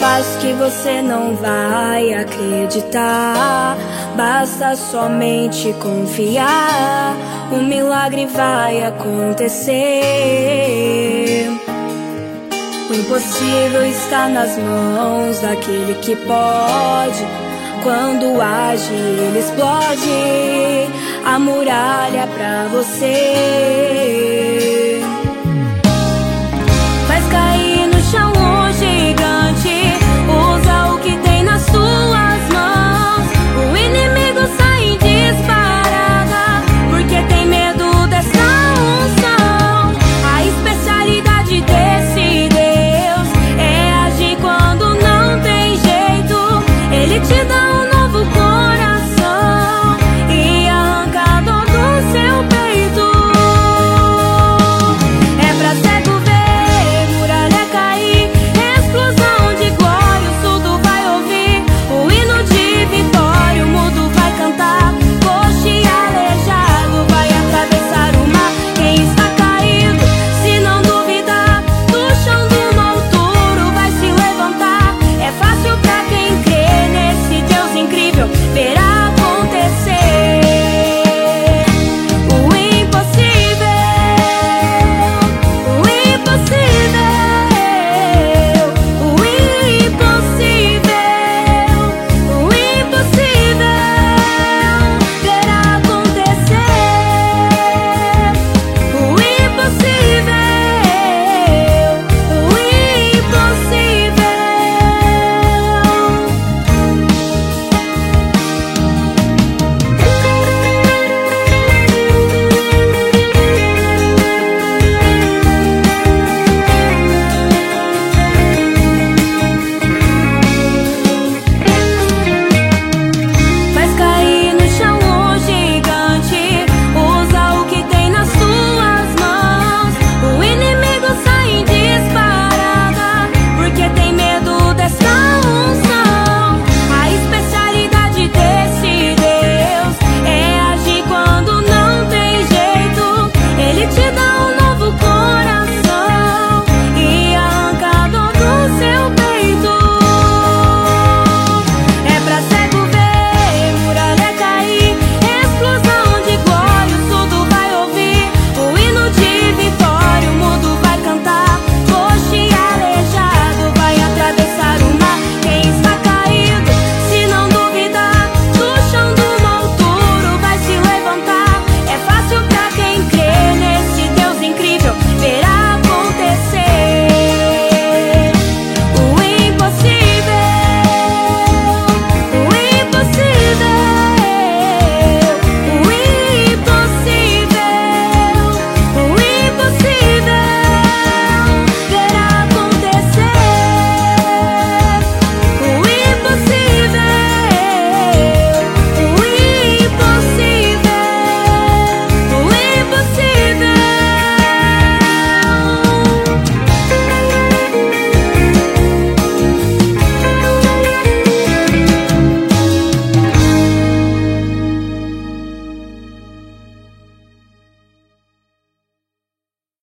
faço que você não vai acreditar. Basta somente confiar, um milagre vai acontecer. O impossível está nas mãos daquele que pode. Quando age, ele explode a muralha pra você. Faz cair no chão o gigante, usa o que tem nas suas mãos. O inimigo sai em disparada, porque tem medo dessa unção. A especialidade desse Deus é agir quando não tem jeito. Ele te dá